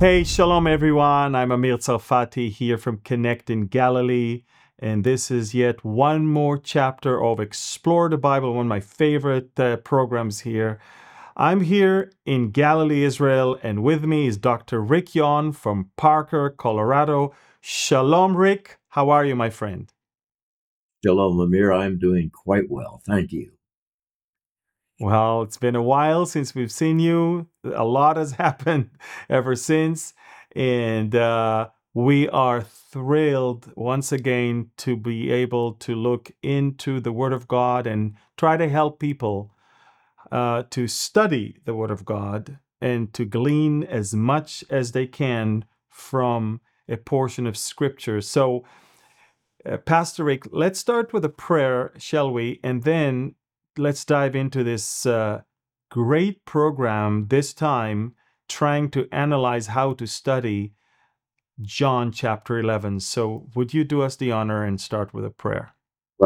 Hey, shalom everyone. I'm Amir Tsarfati here from Connect in Galilee. And this is yet one more chapter of Explore the Bible, one of my favorite programs here. I'm here in Galilee, Israel, and with me is Dr. Rick Yon from Parker, Colorado. Shalom, Rick. How are you, my friend? Shalom, Amir. I'm doing quite well. Thank you. Well, it's been a while since we've seen you. A lot has happened ever since. And we are thrilled once again to be able to look into the Word of God and try to help people to study the Word of God and to glean as much as they can from a portion of Scripture. So, Pastor Rick, let's start with a prayer, shall we? And then let's dive into this great program, this time trying to analyze how to study John chapter 11. So, would you do us the honor and start with a prayer? But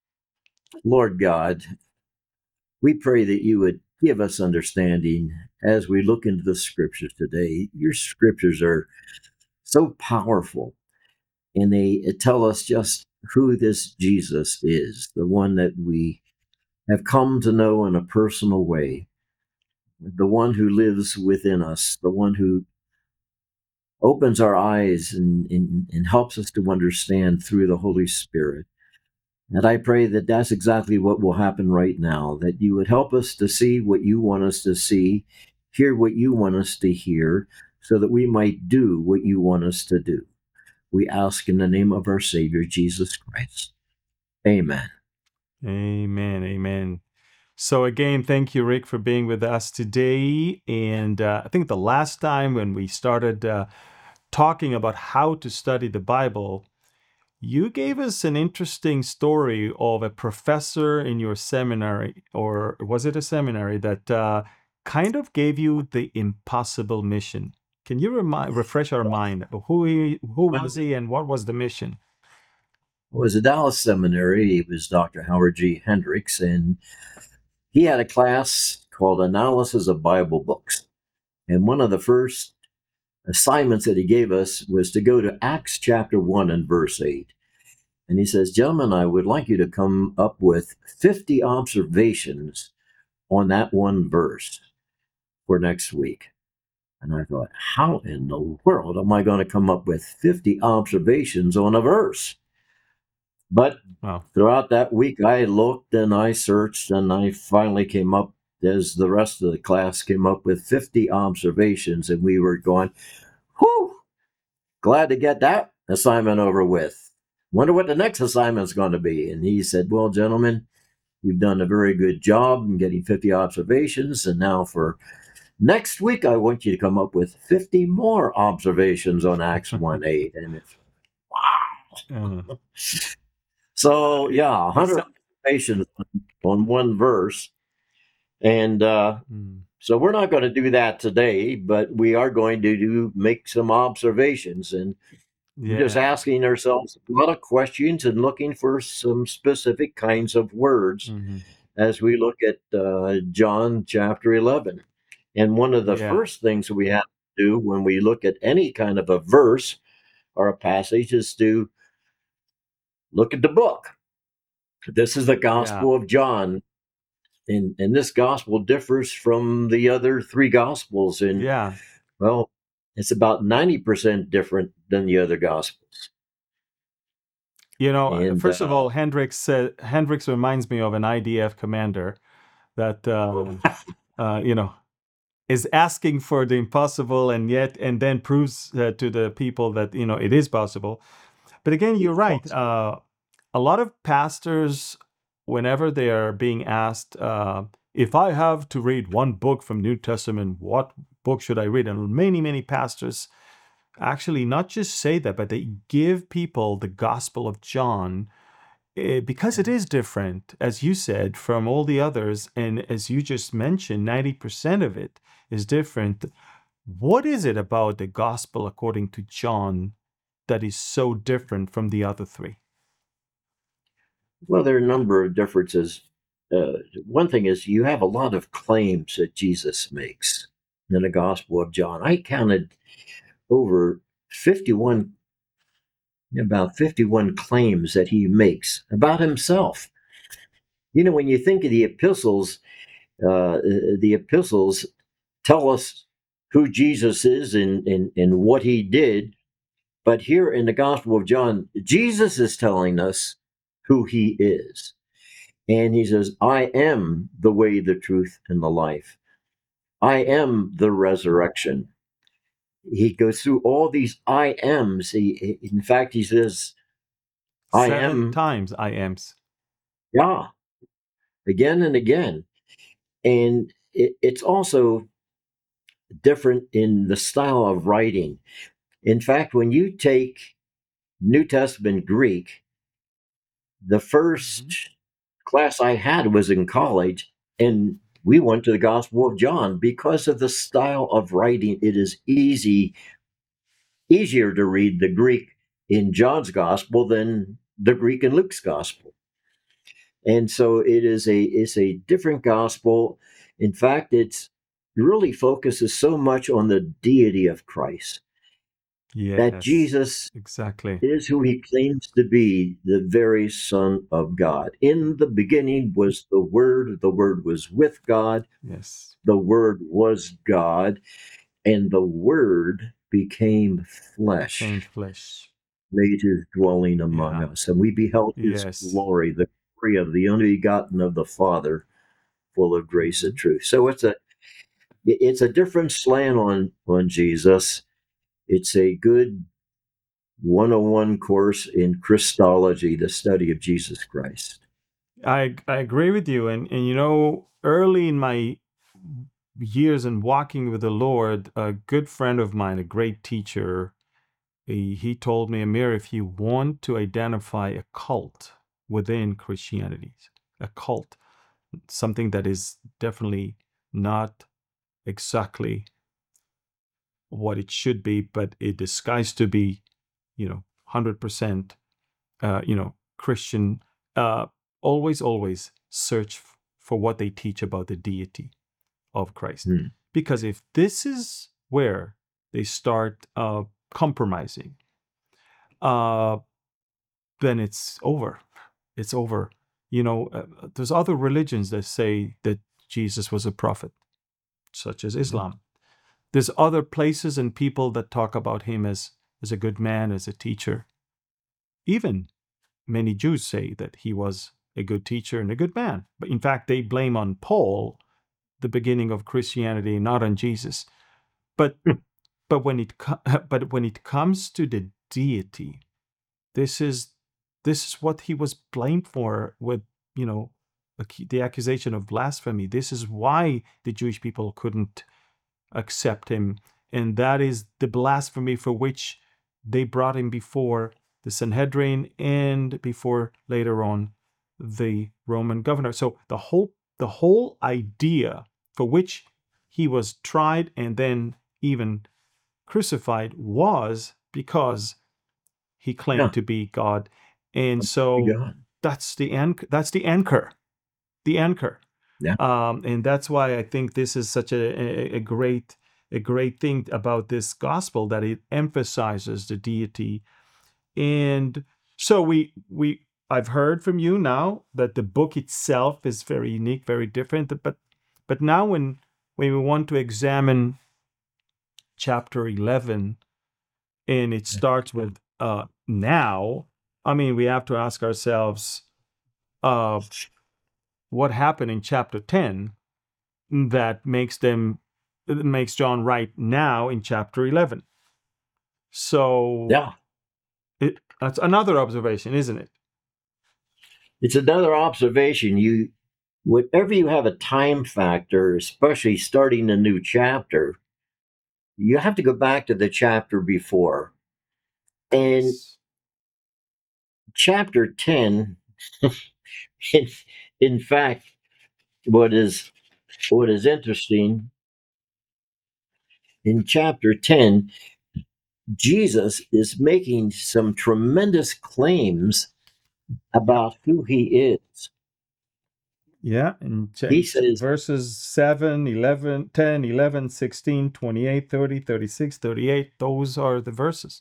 Lord God, we pray that you would give us understanding as we look into the scriptures today. Your scriptures are so powerful, and they tell us just who this Jesus is, the one that we have come to know in a personal way, the one who lives within us, the one who opens our eyes and helps us to understand through the Holy Spirit. And I pray that that's exactly what will happen right now, that you would help us to see what you want us to see, hear what you want us to hear, so that we might do what you want us to do. We ask in the name of our Savior, Jesus Christ. Amen. Amen. Amen. So, again, thank you, Rick, for being with us today. And I think the last time when we started talking about how to study the Bible, you gave us an interesting story of a professor in your seminary, or was it a seminary, that kind of gave you the impossible mission. Can you refresh our mind? Who was he and what was the mission? It was a Dallas seminary. He was Dr. Howard G. Hendricks, and he had a class called Analysis of Bible Books. And one of the first assignments that he gave us was to go to Acts chapter 1 and verse 8. And he says, gentlemen, I would like you to come up with 50 observations on that one verse for next week. And I thought, how in the world am I going to come up with 50 observations on a verse? But Wow. throughout that week, I looked and I searched, and I finally came up, as the rest of the class came up with 50 observations. And we were going, whew, glad to get that assignment over with. Wonder what the next assignment's going to be. And he said, well, gentlemen, you've done a very good job in getting 50 observations. And now for next week, I want you to come up with 50 more observations on Acts 1:8. And it's, wow. Uh, So, yeah, he 100 sa- observations on one verse. And Mm, so we're not going to do that today, but we are going to make some observations. And we're just yeah. asking ourselves a lot of questions and looking for some specific kinds of words Hmm. as we look at John chapter 11. And one of the Yeah. first things we have to do when we look at any kind of a verse or a passage is to look at the book. This is the Yeah. Gospel of John. And this gospel differs from the other three gospels. And, Yeah. well, it's about 90% different than the other gospels. You know, And first of all, Hendrix reminds me of an IDF commander that you know, is asking for the impossible and then proves to the people that it is possible. But again, you're right. A lot of pastors, whenever they are being asked, if I have to read one book from New Testament, what book should I read? And many pastors actually not just say that, but they give people the Gospel of John because it is different, as you said, from all the others. And as you just mentioned, 90% of it is different. What is it about the Gospel according to John that is so different from the other three? well, there are a number of differences. One thing is you have a lot of claims that Jesus makes. in the Gospel of John. I counted over 51, about 51 claims that he makes about himself. When you think of the epistles tell us who Jesus is and what he did. But here in the Gospel of John, Jesus is telling us who he is. And he says, I am the way, the truth, and the life. I am the resurrection. He goes through all these I ams. In fact, he says, I 7 am, times I ams. yeah, again and again. And it's also different in the style of writing. In fact, when you take New Testament Greek, the first class I had was in college, and we went to the Gospel of John because of the style of writing. It is easier to read the Greek in John's Gospel than the Greek in Luke's Gospel. And so it's a different gospel. In fact, it really focuses so much on the deity of Christ, that Yes, Jesus exactly. is who he claims to be, the very Son of God. In the beginning was the Word was with God, Yes, the Word was God, and the Word became became flesh, flesh. made his dwelling among Yeah. us, and we beheld his Yes. glory, the glory of the only begotten of the Father, full of grace and Mhm. truth. So it's a different slant on Jesus. It's a good 101 course in Christology, the study of Jesus Christ. I agree with you, and early in my years in walking with the Lord, a good friend of mine, a great teacher, he told me, Amir, if you want to identify a cult within Christianity, a cult, something that is definitely not exactly what it should be, but it disguised to be, 100%, Christian. Always search for what they teach about the deity of Christ, Hmm. because if this is where they start compromising, uh, then it's over. It's over. There's other religions that say that Jesus was a prophet, such as Islam. There's other places and people that talk about him as a good man, as a teacher. Even many Jews say that he was a good teacher and a good man. But in fact, they blame on Paul the beginning of Christianity, not on Jesus. But but when it but when it comes to the deity, this is what he was blamed for, with you know the accusation of blasphemy. This is why the Jewish people couldn't accept him, and that is the blasphemy for which they brought him before the Sanhedrin and before later on the Roman governor. So the whole idea for which he was tried and then even crucified was because he claimed Yeah, to be God. And you so got it. that's the anchor, the anchor. Yeah, And that's why I think this is such a great thing about this gospel, that it emphasizes the deity. And so I've heard from you now that the book itself is very unique, very different. But now when we want to examine chapter 11, and it starts with now, I mean, we have to ask ourselves, uh, what happened in chapter 10 that makes John write now in chapter 11. So yeah. that's another observation, isn't it? It's another observation. Whenever you have a time factor, especially starting a new chapter, you have to go back to the chapter before. And Yes. chapter 10, in, in fact, what is interesting, in chapter 10, Jesus is making some tremendous claims about who he is. Yeah, and He says, verses 7, 11, 10, 11, 16, 28, 30, 36, 38, those are the verses.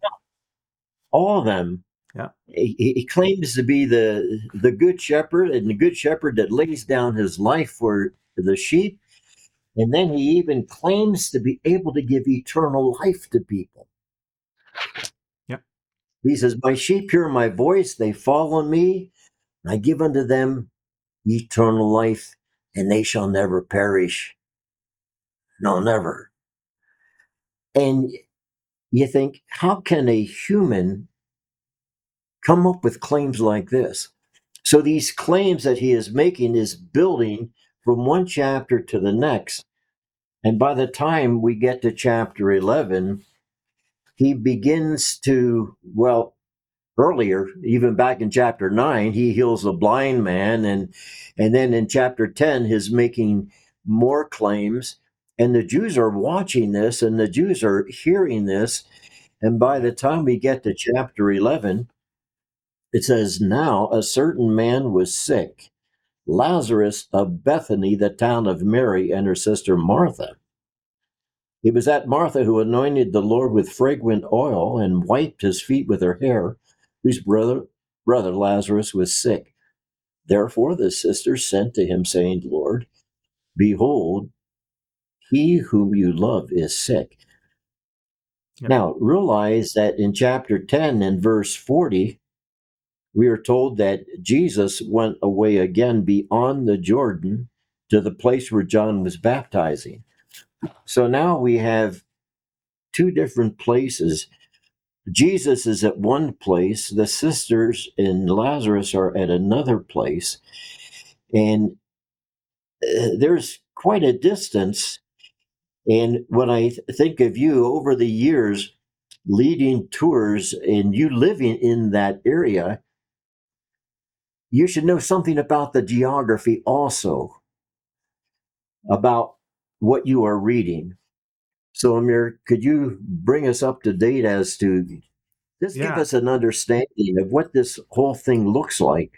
all of them. Yeah. He claims to be the good shepherd, and the good shepherd that lays down his life for the sheep. And then he even claims to be able to give eternal life to people. Yeah. He says, my sheep hear my voice, they follow me, and I give unto them eternal life, and they shall never perish. No, never. And you think, how can a human come up with claims like this? So these claims that he is making is building from one chapter to the next. And by the time we get to chapter 11, he begins to, well, earlier, even back in chapter 9, he heals a blind man. And then in chapter 10, he's making more claims. And the Jews are watching this, and the Jews are hearing this. And by the time we get to chapter 11, it says, now a certain man was sick, Lazarus of Bethany, the town of Mary, and her sister Martha. It was that Martha who anointed the Lord with fragrant oil and wiped his feet with her hair, whose brother Lazarus was sick. Therefore the sisters sent to him, saying, Lord, behold, he whom you love is sick. Yep. Now, realize that in chapter 10 and verse 40, we are told that Jesus went away again beyond the Jordan to the place where John was baptizing. So now we have two different places. Jesus is at one place, the sisters and Lazarus are at another place, and there's quite a distance. And when I think of you over the years leading tours and you living in that area, you should know something about the geography also, about what you are reading. So, Amir, could you bring us up to date as to just give us an understanding of what this whole thing looks like?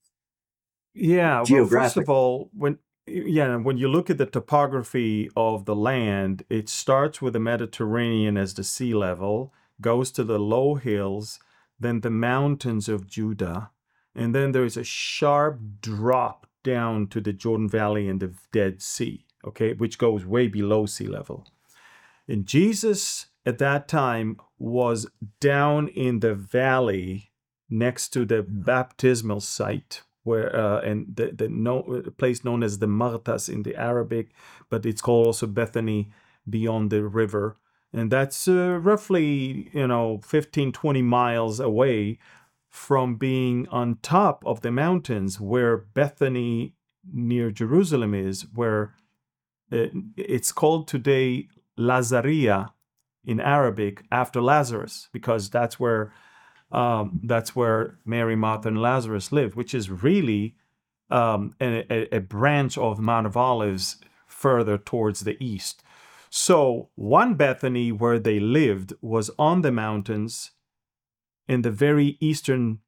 Yeah, well, first of all, when you look at the topography of the land, it starts with the Mediterranean as the sea level, goes to the low hills, then the mountains of Judah, and then there is a sharp drop down to the Jordan Valley and the Dead Sea, okay, which goes way below sea level. And Jesus at that time was down in the valley next to the baptismal site, where and the place known as the Martas in the Arabic, but it's called also Bethany beyond the river. And that's roughly 15, 20 miles away from being on top of the mountains where Bethany near Jerusalem is, where it's called today Lazaria in Arabic after Lazarus, because that's where Mary, Martha, and Lazarus lived, which is really a branch of Mount of Olives further towards the east. So one Bethany where they lived was on the mountains in the very eastern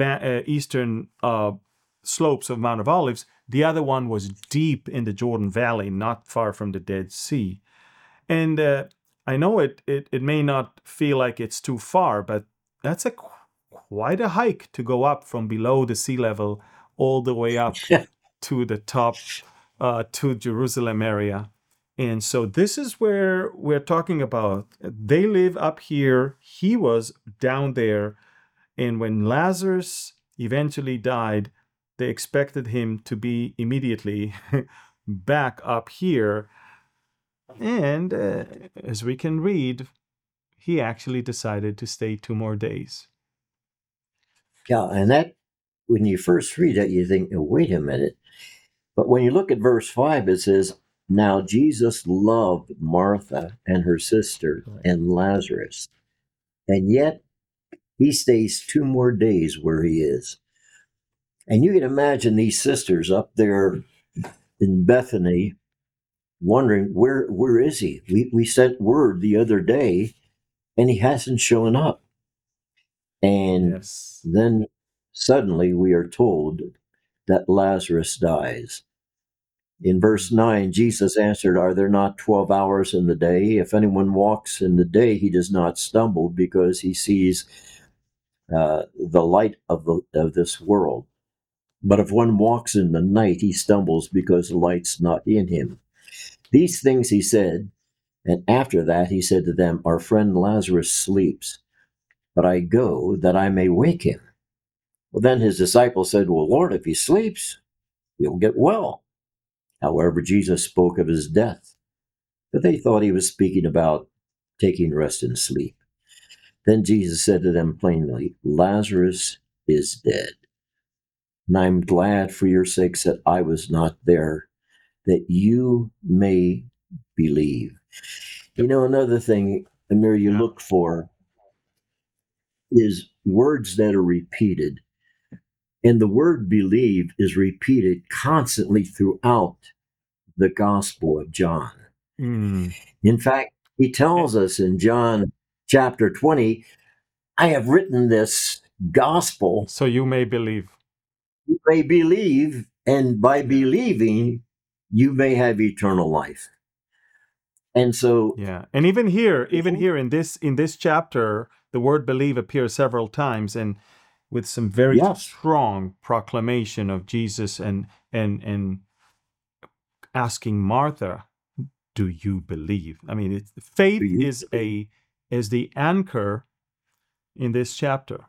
slopes of Mount of Olives. The other one was deep in the Jordan Valley, not far from the Dead Sea. And I know it may not feel like it's too far, but that's quite a hike to go up from below the sea level all the way up to the top, to Jerusalem area. And so this is where we're talking about. They live up here. He was down there. And when Lazarus eventually died, they expected him to be immediately back up here. And as we can read, he actually decided to stay 2 more days. Yeah, and that, when you first read it, you think, oh, wait a minute. But when you look at verse 5, it says, now Jesus loved Martha and her sister and Lazarus, and yet he stays 2 more days where he is. And you can imagine these sisters up there in Bethany wondering, where is he? We sent word the other day, and he hasn't shown up. And then suddenly we are told that Lazarus dies. In verse 9, Jesus answered, "Are there not 12 hours in the day? If anyone walks in the day, he does not stumble because he sees the light of this world. But if one walks in the night, he stumbles because the light's not in him." These things he said, and after that he said to them, "Our friend Lazarus sleeps, but I go that I may wake him." Well, then his disciples said, "Well, Lord, if he sleeps, he'll get well." However, Jesus spoke of his death, but they thought he was speaking about taking rest and sleep. Then Jesus said to them plainly, "Lazarus is dead, and I'm glad for your sakes that I was not there, that you may believe." You know, another thing, Amir, you Yeah. look for is words that are repeated. And the word believe is repeated constantly throughout the Gospel of John. Mm. In fact, he tells us in John chapter 20, "I have written this gospel, So you may believe. you may believe, and by believing, you may have eternal life." And so, Yeah. And even here in this chapter, the word believe appears several times, and with some very yes, strong proclamation of Jesus, and asking Martha, "Do you believe?" I mean, faith do you is the anchor in this chapter.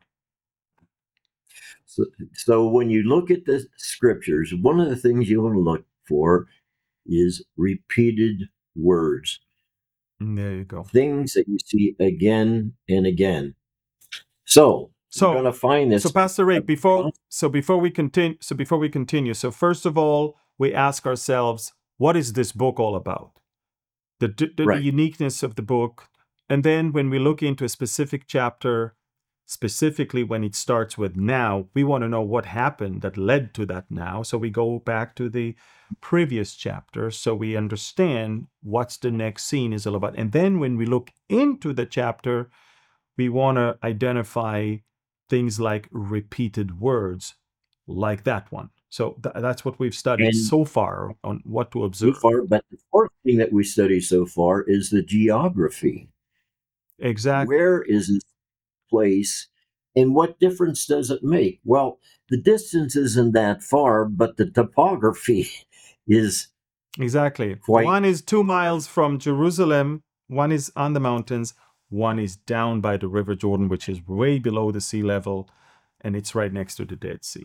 So when you look at the scriptures, one of the things you want to look for is repeated words, And there you go. things that you see again and again. So we're going So, to find this. Pastor Rick, before we continue, so first of all, we ask ourselves, what is this book all about? The Right. uniqueness of the book, and then when we look into a specific chapter, specifically when it starts with now, we want to know what happened that led to that now. So we go back to the previous chapter so we understand what's the next scene is all about. And then when we look into the chapter, we want to identify things like repeated words like that one. So that's what we've studied And so far on what to so observe. far, but the fourth thing that we study so far is the geography. Exactly. Where is this place and what difference does it make? Well, the distance isn't that far, but the topography is Exactly. quite. One is 2 miles from Jerusalem, one is on the mountains, one is down by the River Jordan, which is way below the sea level, and it's right next to the Dead Sea.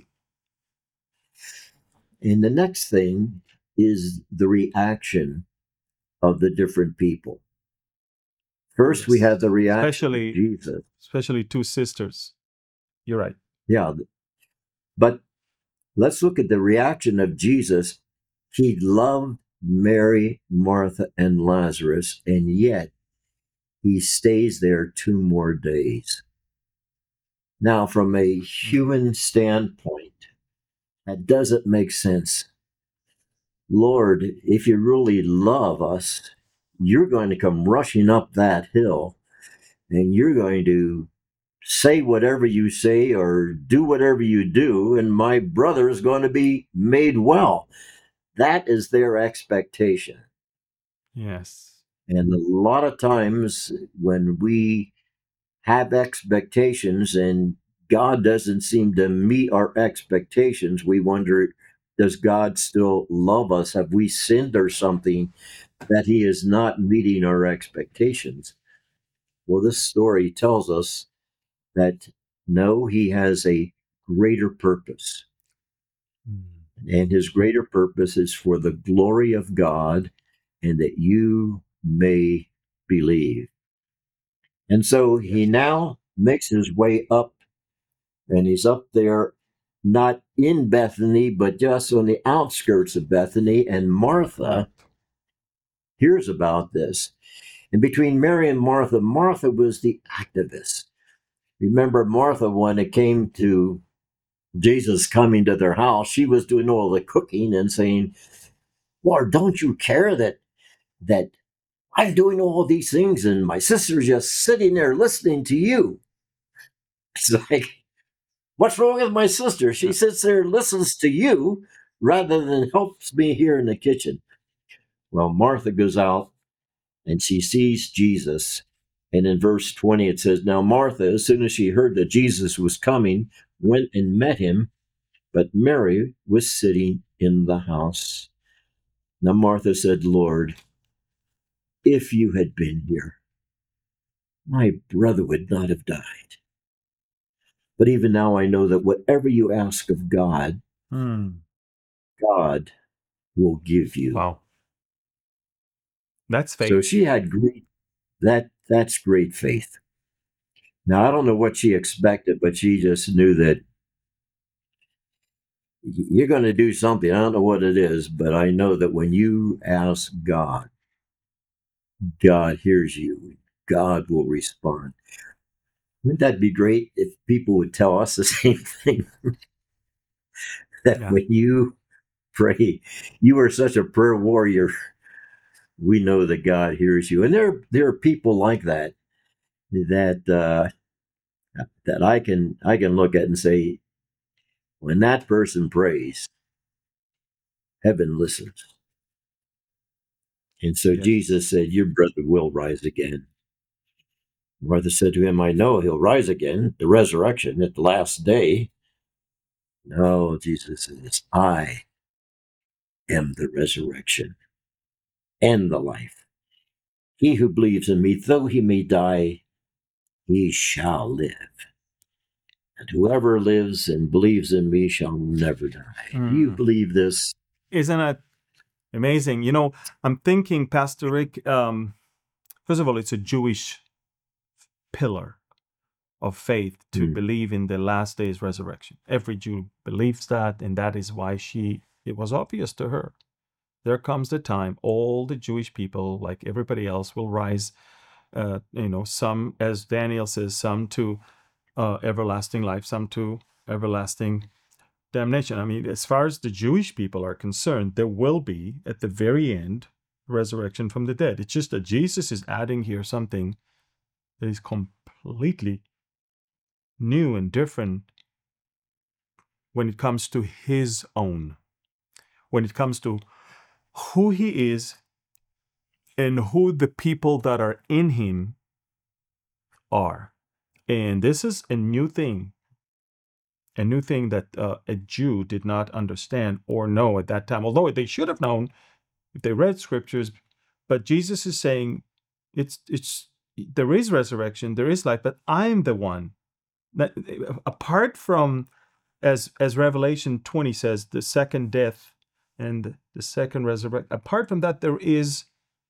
And the next thing is the reaction of the different people. First, Yes. we have the reaction of Jesus. Especially two sisters. You're right. Yeah, but let's look at the reaction of Jesus. He loved Mary, Martha, and Lazarus, and yet he stays there 2 more days. Now, from a human standpoint, that doesn't make sense. Lord, if you really love us, you're going to come rushing up that hill and you're going to say whatever you say or do whatever you do, and my brother is going to be made well. That is their expectation. Yes. And a lot of times when we have expectations and God doesn't seem to meet our expectations, we wonder, does God still love us? Have we sinned or something that he is not meeting our expectations? Well, this story tells us that no, he has a greater purpose. And his greater purpose is for the glory of God and that you may believe. And so he now makes his way up, and he's up there not in Bethany, but just on the outskirts of Bethany. And Martha hears about this. And between Mary and Martha, Martha was the activist. Remember, Martha, when it came to Jesus coming to their house, she was doing all the cooking and saying, "Lord, don't you care that I'm doing all these things and my sister's just sitting there listening to you?" It's like, What's wrong with my sister? She sits there and listens to you rather than helps me here in the kitchen. Well, Martha goes out and she sees Jesus. And in verse 20, it says, Now Martha, as soon as she heard that Jesus was coming, went and met him, but Mary was sitting in the house. Now Martha said, Lord, if you had been here, my brother would not have died. But even now I know that whatever you ask of God, God will give you. Wow. That's faith. So she had that's great faith. Now I don't know what she expected, but she just knew that you're going to do something. I don't know what it is, but I know that when you ask God, God hears you. God will respond. Wouldn't that be great if people would tell us the same thing? That when you pray, you are such a prayer warrior. We know that God hears you, and there are people like that that I can look at and say, when that person prays, heaven listens. And so Jesus said, your brother will rise again. Martha said to him, I know he'll rise again, the resurrection at the last day. No, Jesus says, I am the resurrection and the life. He who believes in me, though he may die, he shall live. And whoever lives and believes in me shall never die. Do you believe this? Isn't it amazing? You know, I'm thinking, Pastor Rick, first of all, it's a Jewish pillar of faith to believe in the last day's resurrection. Every Jew believes that, and that is why it was obvious to her. There comes the time all the Jewish people, like everybody else, will rise, some, as Daniel says, some to everlasting life, some to everlasting damnation. I mean, as far as the Jewish people are concerned, there will be, at the very end, resurrection from the dead. It's just that Jesus is adding here something that is completely new and different when it comes to his own, when it comes to who he is and who the people that are in him are. And this is a new thing that a Jew did not understand or know at that time, although they should have known if they read scriptures. But Jesus is saying, there is resurrection, there is life, but I'm the one that, apart from, as Revelation 20 says, the second death and the second resurrection, apart from that, there is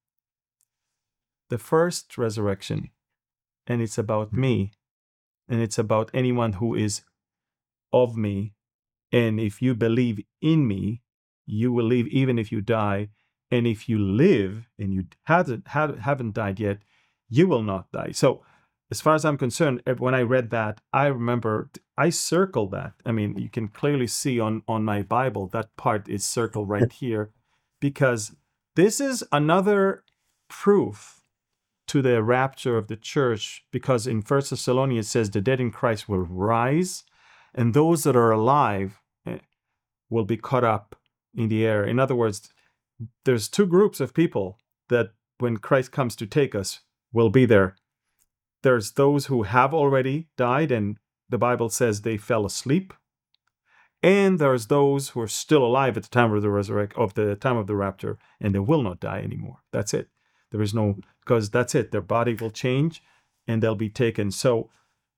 the first resurrection, and it's about me, and it's about anyone who is of me. And if you believe in me, you will live even if you die. And if you live and you haven't died yet, you will not die. So as far as I'm concerned, when I read that, I remember I circled that. I mean, you can clearly see on my Bible, that part is circled right here, because this is another proof to the rapture of the church, because in 1 Thessalonians it says the dead in Christ will rise, and those that are alive will be caught up in the air. In other words, there's two groups of people that when Christ comes to take us will be there. There's those who have already died, and the Bible says they fell asleep. And there's those who are still alive at the time of the time of the rapture, and they will not die anymore. That's it. There is no, because that's it. Their body will change, and they'll be taken. So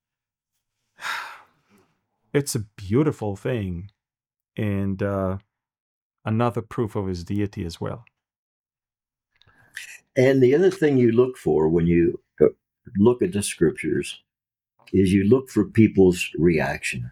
it's a beautiful thing, and another proof of his deity as well. And the other thing you look for when you look at the scriptures is you look for people's reaction.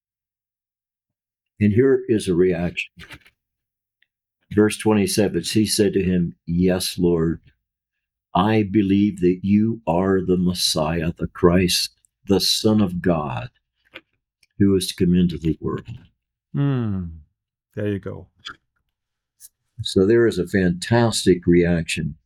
And here is a reaction. Verse 27, she said to him, Yes, Lord, I believe that you are the Messiah, the Christ, the Son of God, who is to come into the world. There you go. So there is a fantastic reaction.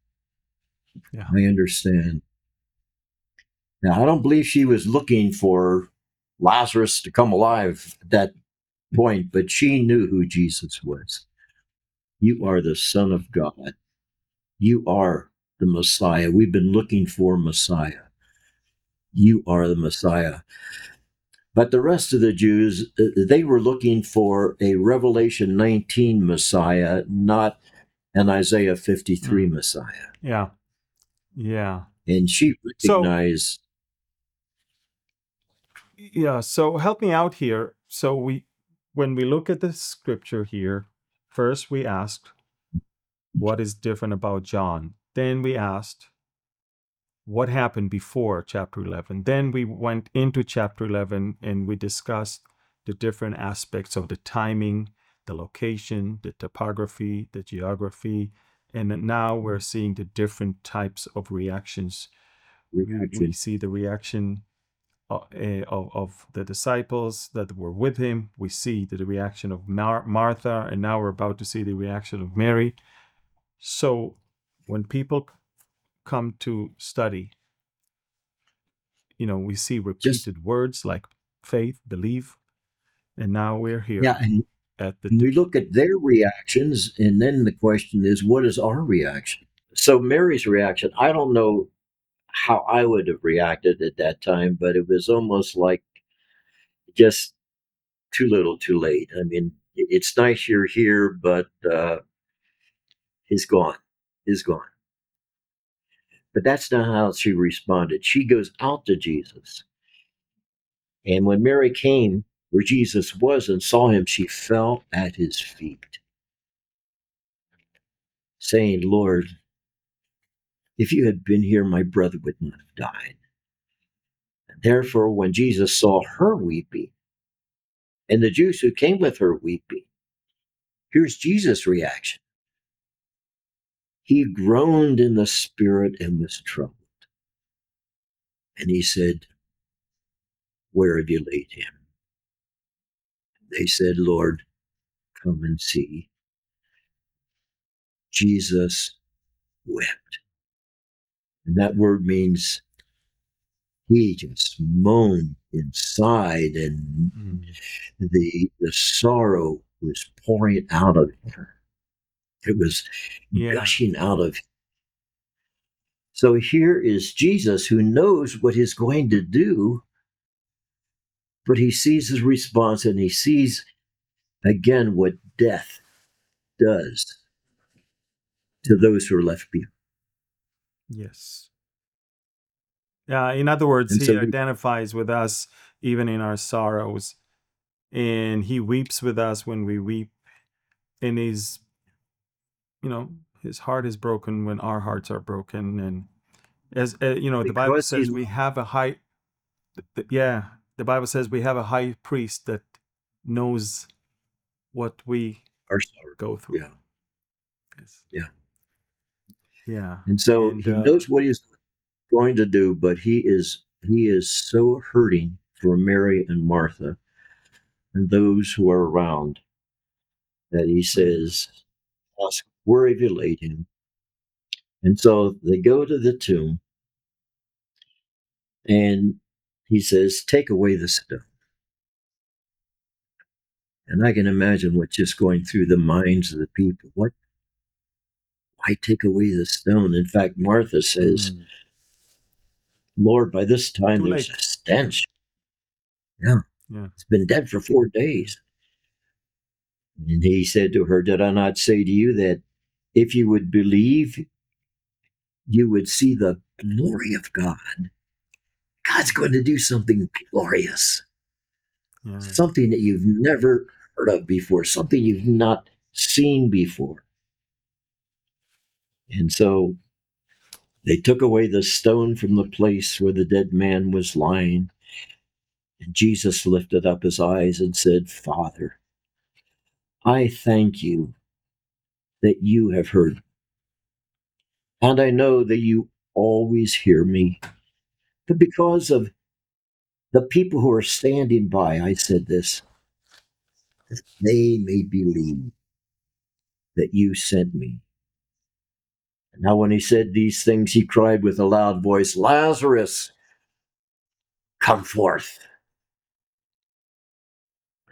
Yeah. I understand. Now, I don't believe she was looking for Lazarus to come alive at that point, but she knew who Jesus was. You are the Son of God. You are the Messiah. We've been looking for Messiah. You are the Messiah. But the rest of the Jews, they were looking for a Revelation 19 Messiah, not an Isaiah 53 Messiah. Yeah. Yeah. And she recognized. Yeah. So help me out here. So when we look at the scripture here, first we asked, what is different about John? Then we asked, what happened before chapter 11? Then we went into chapter 11 and we discussed the different aspects of the timing, the location, the topography, the geography. And now we're seeing the different types of reactions. We see the reaction of the disciples that were with him. We see the reaction of Martha, and now we're about to see the reaction of Mary. So when people come to study, we see repeated words like faith, believe, and now we're here. Yeah, and we look at their reactions, and then the question is, what is our reaction? So Mary's reaction, I don't know how I would have reacted at that time, but it was almost like just too little, too late. I mean, it's nice you're here, but he's gone. He's gone. But that's not how she responded. She goes out to Jesus. And when Mary came where Jesus was and saw him, she fell at his feet, saying, Lord, if you had been here, my brother would not have died. And therefore, when Jesus saw her weeping, and the Jews who came with her weeping, here's Jesus' reaction. He groaned in the spirit and was troubled. And he said, where have you laid him? They said, Lord, come and see. Jesus wept. And that word means he just moaned inside, and the sorrow was pouring out of him. It was gushing out of him. So here is Jesus who knows what he's going to do, but he sees his response, and he sees again what death does to those who are left behind. Yes. Yeah, in other words, he identifies with us even in our sorrows, and he weeps with us when we weep, and his heart is broken when our hearts are broken. And as the Bible says we have a high the Bible says we have a high priest that knows what we go through. Yeah. And so he knows what he's going to do, but he is so hurting for Mary and Martha and those who are around that he says, ask, where have you laid him? And so they go to the tomb, and he says, take away the stone. And I can imagine what's just going through the minds of the people. Why take away the stone? In fact, Martha says, Lord, by this time there's a stench. Yeah. It's been dead for 4 days. And he said to her, did I not say to you that if you would believe, you would see the glory of God? God's going to do something glorious. Something that you've never heard of before, something you've not seen before. And so they took away the stone from the place where the dead man was lying. And Jesus lifted up his eyes and said, Father, I thank you that you have heard me. And I know that you always hear me. But because of the people who are standing by, I said this, that they may believe that you sent me. And now when he said these things, he cried with a loud voice, Lazarus, come forth.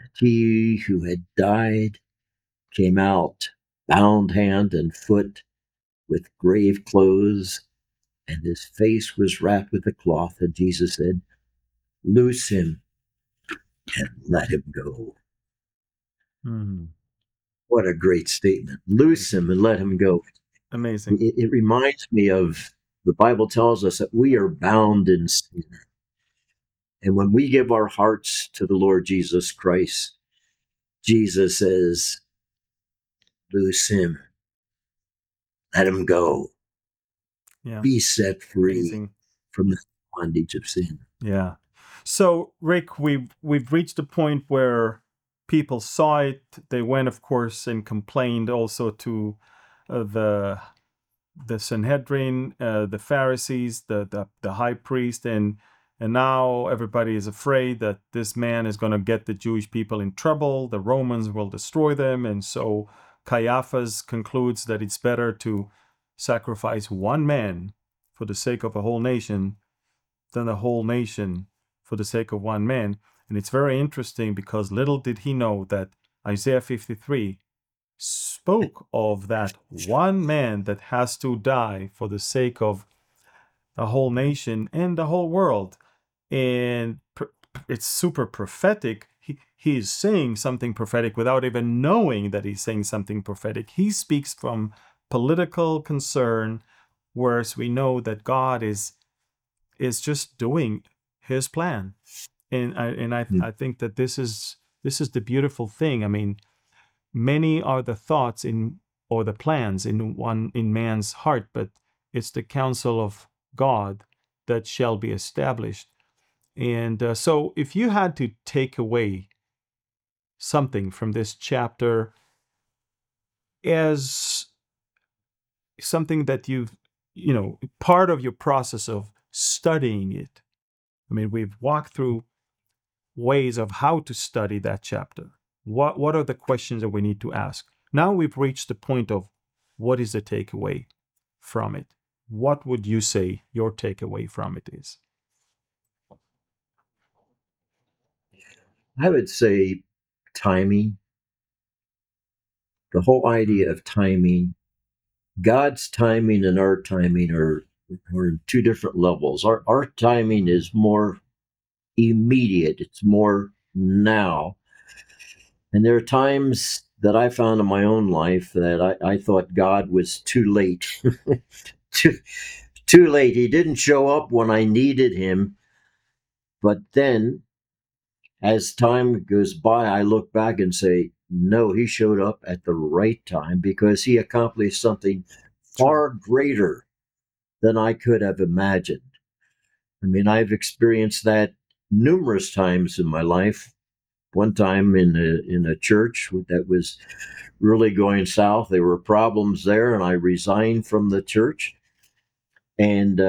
He who had died came out, bound hand and foot, with grave clothes, and his face was wrapped with a cloth. And Jesus said, "Loose him and let him go." Mhm. What a great statement. Loose him and let him go. Amazing. It reminds me of the Bible tells us that we are bound in sin. And when we give our hearts to the Lord Jesus Christ, Jesus says, "Loose him, let him go, Yeah. be set free Amazing. from the bondage of sin." Yeah. So, Rick, we've reached a point where people saw it. They went, of course, and complained also to the Sanhedrin, the Pharisees, the high priest, and now everybody is afraid that this man is going to get the Jewish people in trouble. The Romans will destroy them, and so Caiaphas concludes that it's better to sacrifice one man for the sake of a whole nation than the whole nation for the sake of one man. And it's very interesting because little did he know that Isaiah 53 spoke of that one man that has to die for the sake of the whole nation and the whole world. And it's super prophetic. He is saying something prophetic without even knowing that he's saying something prophetic. He speaks from political concern, whereas we know that God is just doing his plan. And I think that this is the beautiful thing. I mean, many are the thoughts in or the plans in man's heart, but it's the counsel of God that shall be established. And so, if you had to take away something from this chapter as something that part of your process of studying it, I mean, we've walked through ways of how to study that chapter. What are the questions that we need to ask? Now we've reached the point of what is the takeaway from it? What would you say your takeaway from it is? I would say timing, the whole idea of timing. God's timing and our timing are two different levels. Our timing is more immediate, it's more now. And there are times that I found in my own life that I thought God was too late. too, too late. He didn't show up when I needed him. But then, as time goes by, I look back and say, no, he showed up at the right time because he accomplished something far greater than I could have imagined. I mean, I've experienced that numerous times in my life. One time in a church that was really going south, there were problems there, and I resigned from the church. And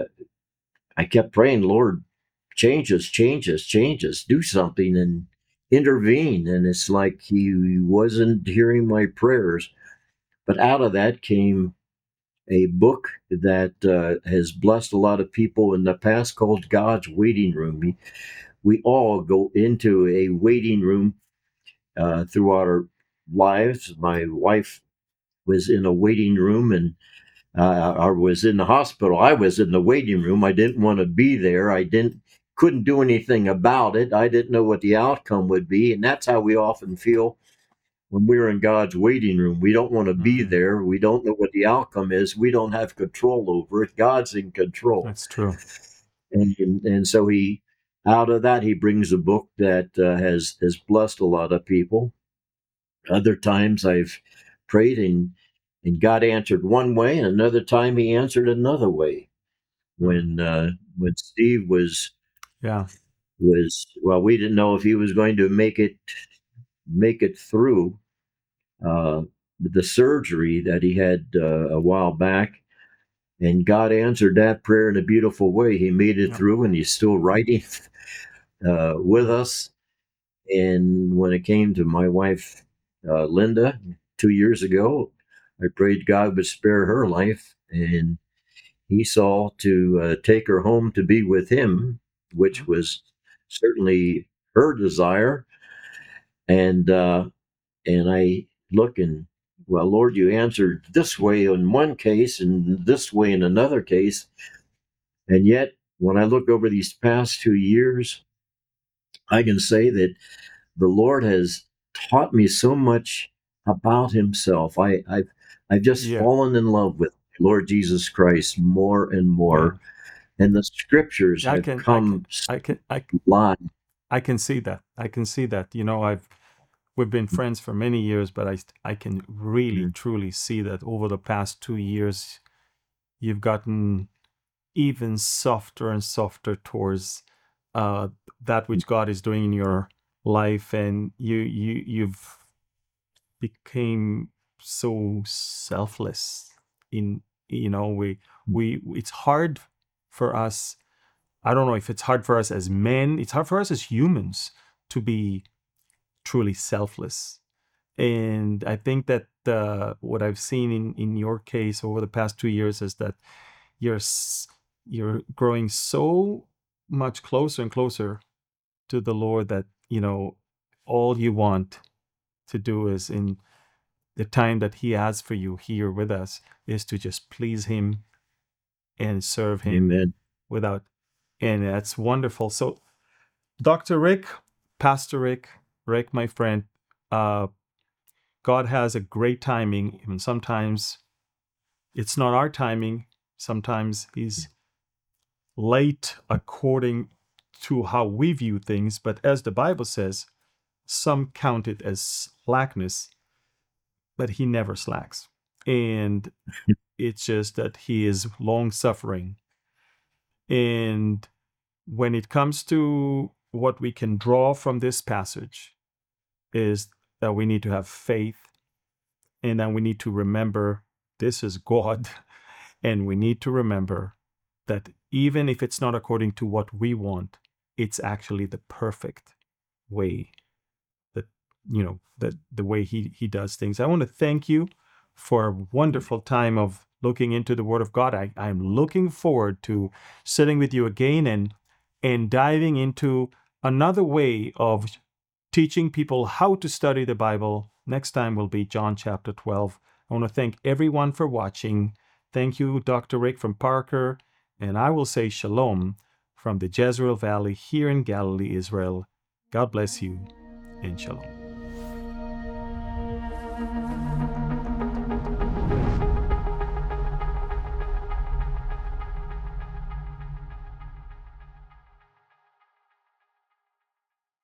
I kept praying, Lord, change us, change us, change us, do something and intervene. And it's like he wasn't hearing my prayers. But out of that came a book that has blessed a lot of people in the past called God's Waiting Room. We all go into a waiting room throughout our lives. My wife was in a waiting room and I was in the hospital. I was in the waiting room. I didn't want to be there. Couldn't do anything about it. I didn't know what the outcome would be. And that's how we often feel when we're in God's waiting room. We don't want to be there. We don't know what the outcome is. We don't have control over it. God's in control. That's true. And so out of that, he brings a book that has blessed a lot of people. Other times I've prayed and God answered one way, and another time he answered another way. When Steve was well, we didn't know if he was going to make it through the surgery that he had a while back, and God answered that prayer in a beautiful way. He made it through, and he's still writing with us. And when it came to my wife, Linda, 2 years ago, I prayed God would spare her life, and he saw to take her home to be with him, which was certainly her desire. And I look and, well, Lord, you answered this way in one case and this way in another case. And yet, when I look over these past 2 years, I can say that the Lord has taught me so much about Himself. I've just Yeah, fallen in love with Lord Jesus Christ more and yeah. more, and the Scriptures I have can, I can, come I can, I, alive. I can see that. I can see that. You know, we've been friends for many years, but I can really truly see that over the past 2 years, you've gotten even softer and softer towards uh, that which God is doing in your life, and you've became so selfless. In you know, we it's hard for us. I don't know if it's hard for us as men. It's hard for us as humans to be truly selfless. And I think that what I've seen in your case over the past 2 years is that you're you're growing so much closer and closer to the Lord that all you want to do is in the time that He has for you here with us is to just please Him and serve Him Amen. without, and that's wonderful. So, Dr. Rick, Pastor Rick, my friend, uh, God has a great timing, and sometimes it's not our timing. Sometimes He's late according to how we view things, but as the Bible says, some count it as slackness, but He never slacks. And it's just that He is long suffering. And when it comes to what we can draw from this passage, is that we need to have faith, and that we need to remember this is God. And we need to remember that even if it's not according to what we want, it's actually the perfect way, that the way he does things. I want to thank you for a wonderful time of looking into the Word of God. I'm looking forward to sitting with you again and diving into another way of teaching people how to study the Bible. Next time will be John chapter 12. I want to thank everyone for watching. Thank you, Dr. Rick from Parker. And I will say shalom from the Jezreel Valley here in Galilee, Israel. God bless you and shalom.